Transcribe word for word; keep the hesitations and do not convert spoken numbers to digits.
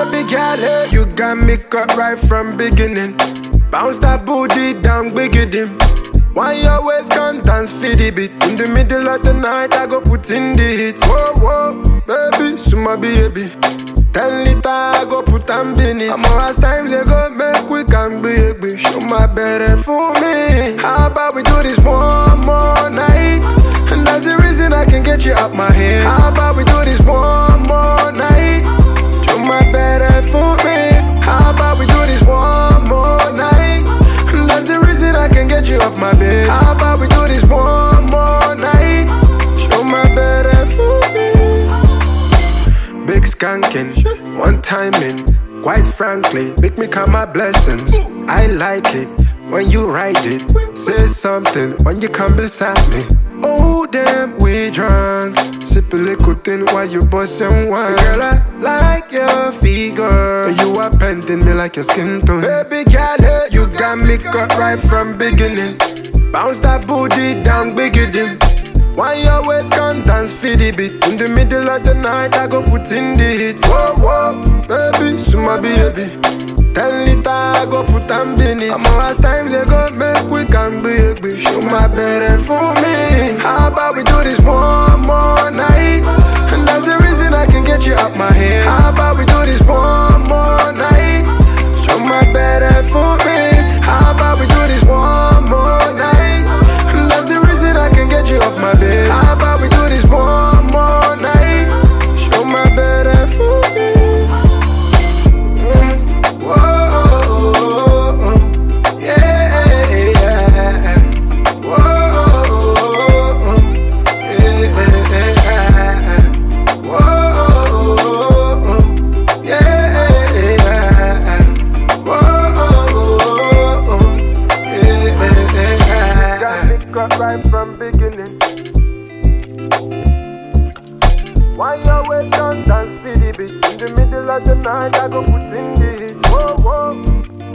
Baby girl, hey, you got me cut right from beginning. Bounce that booty down, biggie dim. Why you always can dance for the beat? In the middle of the night, I go put in the hits. Whoa, whoa, baby, suma baby. Ten liter, I go put and bin it. I'm as times they go make we can be. Show my better for me. How about we do this one more night? And that's the reason I can get you out my head. How about we do this one more night? Show my better for me. How about we do this one more night? And that's the reason I can get you off my bed. How about we do this one more night? Show my better for me. Big skanking, one timing. Quite frankly, make me count my blessings. I like it when you ride it. Say something when you come beside me. Oh damn, we drunk. Sip a little thing while you bust and wine. Girl, I like your figure. You are painting me like your skin tone. Baby girl, hey, you got me cut right from beginning. Bounce that booty down, biggie dim. Why you always can dance for the beat? In the middle of the night, I go put in the hits. Whoa, whoa, baby, suma baby. Ten liter, I go put and bin it. I'm as times they go make we can be. Show my better for me. How about we do this one more night? And that's the reason I can get you out my head. How about we do this one more night? Show my better for me. How about we do this one more night? And that's the reason I can get you off my bed. How about we do this one more night? Show my better for me. Mm. Whoa, yeah, yeah. Whoa, yeah. Whoa, yeah. Whoa, yeah. Got me cut right from beginning. Why you always don't dance for the beat? In the middle of the night, I go put in the hit. Whoa, whoa.